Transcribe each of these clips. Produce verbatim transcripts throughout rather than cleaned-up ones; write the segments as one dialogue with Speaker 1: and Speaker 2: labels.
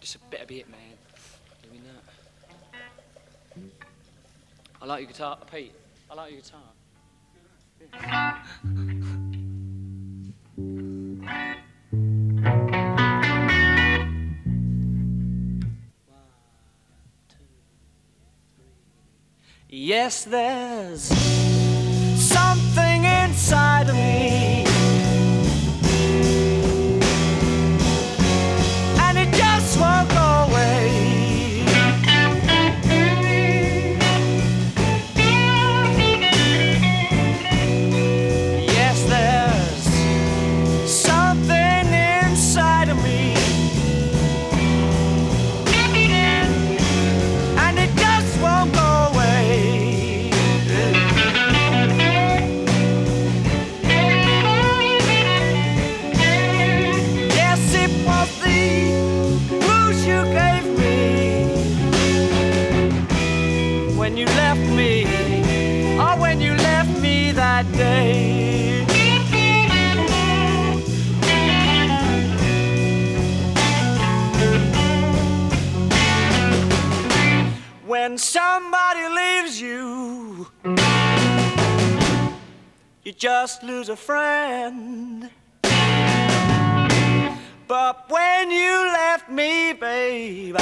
Speaker 1: Just a bit of it, man. Doing that. I like your guitar, Pete. I like your guitar. Yeah. Yes, there's something inside of me, and it just won't go away. Yes, there's something inside of me, and it just won't go away. When you left me, or when you left me that day. When somebody leaves you, you just lose a friend. But when you left me, babe,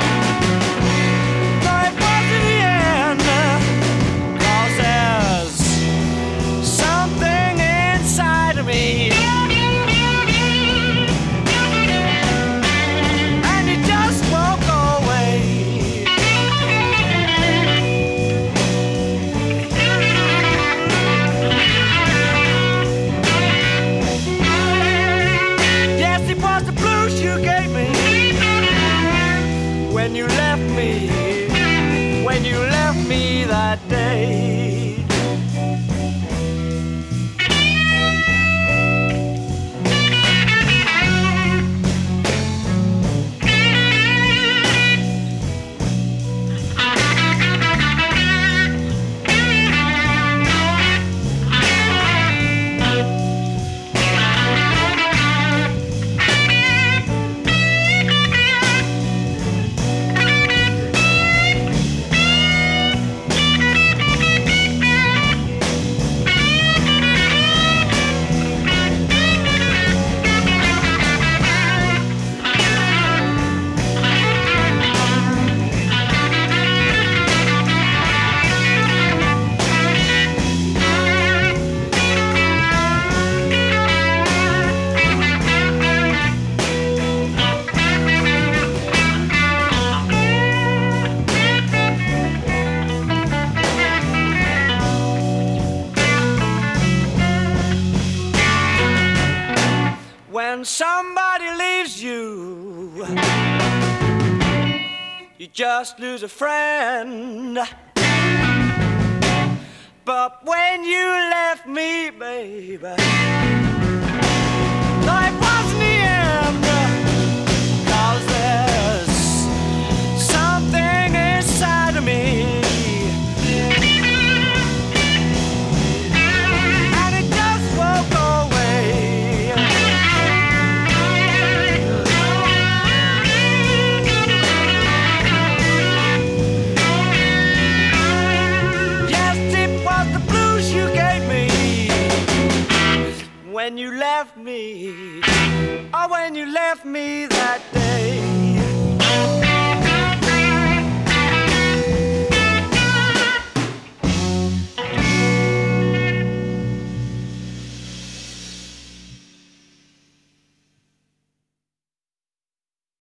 Speaker 1: when you left me, when you left me that day. When somebody leaves you, you just lose a friend. But when you left me, baby, life wasn't the end. 'Cause there's something inside of me, and it just won't go away. When you left me, oh, when you left me that day.